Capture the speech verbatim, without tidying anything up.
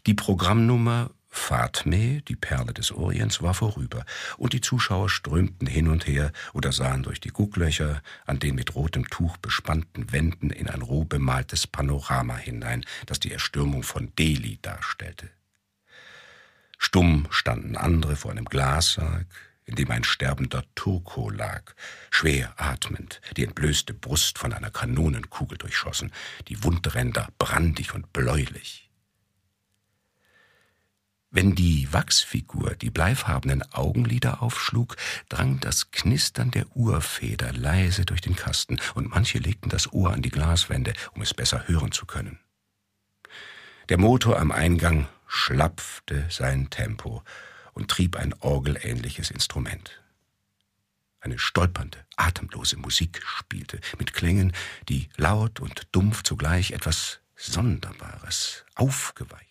Die Programmnummer Fatme, die Perle des Orients, war vorüber, und die Zuschauer strömten hin und her oder sahen durch die Gucklöcher an den mit rotem Tuch bespannten Wänden in ein roh bemaltes Panorama hinein, das die Erstürmung von Delhi darstellte. Stumm standen andere vor einem Glassarg, in dem ein sterbender Turko lag, schwer atmend, die entblößte Brust von einer Kanonenkugel durchschossen, die Wundränder brandig und bläulich. Wenn die Wachsfigur die bleifarbenen Augenlider aufschlug, drang das Knistern der Uhrfeder leise durch den Kasten, und manche legten das Ohr an die Glaswände, um es besser hören zu können. Der Motor am Eingang schlapfte sein Tempo und trieb ein orgelähnliches Instrument. Eine stolpernde, atemlose Musik spielte, mit Klängen, die laut und dumpf zugleich etwas Sonderbares, aufgeweicht,